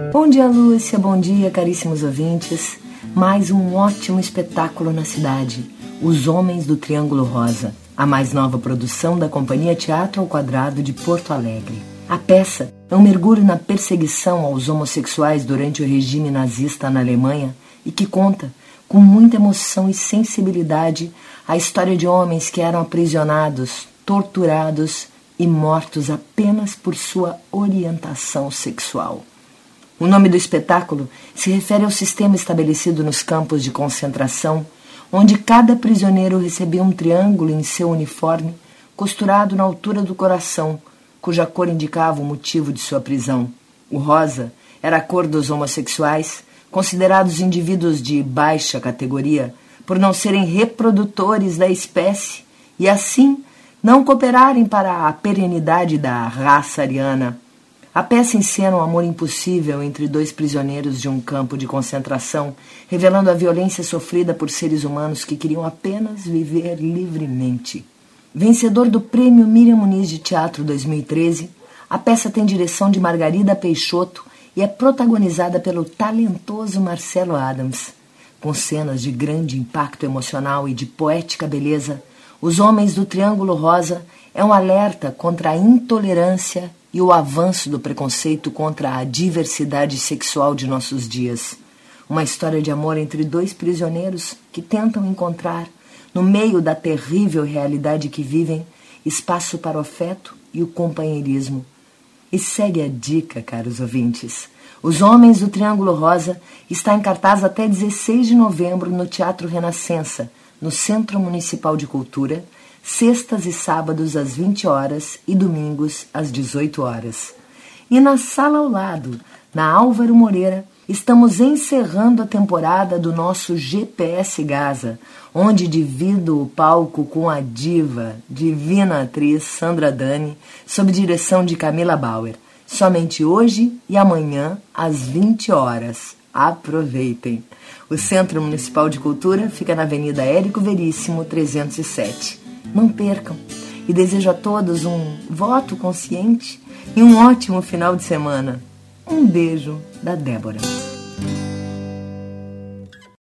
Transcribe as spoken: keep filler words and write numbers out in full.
Bom dia, Lúcia, bom dia, caríssimos ouvintes. Mais um ótimo espetáculo na cidade, Os Homens do Triângulo Rosa, a mais nova produção da Companhia Teatro ao Quadrado de Porto Alegre. A peça é um mergulho na perseguição aos homossexuais durante o regime nazista na Alemanha e que conta, com muita emoção e sensibilidade, a história de homens que eram aprisionados, torturados e mortos apenas por sua orientação sexual. O nome do espetáculo se refere ao sistema estabelecido nos campos de concentração, onde cada prisioneiro recebia um triângulo em seu uniforme, costurado na altura do coração, cuja cor indicava o motivo de sua prisão. O rosa era a cor dos homossexuais, considerados indivíduos de baixa categoria, por não serem reprodutores da espécie e, assim, não cooperarem para a perenidade da raça ariana. A peça encena um amor impossível entre dois prisioneiros de um campo de concentração, revelando a violência sofrida por seres humanos que queriam apenas viver livremente. Vencedor do Prêmio Miriam Muniz de Teatro dois mil e treze, a peça tem direção de Margarida Peixoto e é protagonizada pelo talentoso Marcelo Adams. Com cenas de grande impacto emocional e de poética beleza, Os Homens do Triângulo Rosa é um alerta contra a intolerância e o avanço do preconceito contra a diversidade sexual de nossos dias. Uma história de amor entre dois prisioneiros que tentam encontrar, no meio da terrível realidade que vivem, espaço para o afeto e o companheirismo. E segue a dica, caros ouvintes. Os Homens do Triângulo Rosa está em cartaz até dezesseis de novembro no Teatro Renascença, no Centro Municipal de Cultura, sextas e sábados às vinte horas e domingos às dezoito horas. E na sala ao lado, na Álvaro Moreira, estamos encerrando a temporada do nosso G P S Gaza, onde divido o palco com a diva, divina atriz Sandra Dani, sob direção de Camila Bauer. Somente hoje e amanhã, às vinte horas. Aproveitem! O Centro Municipal de Cultura fica na Avenida Érico Veríssimo, trezentos e sete. Não percam! E desejo a todos um voto consciente e um ótimo final de semana. Um beijo da Débora.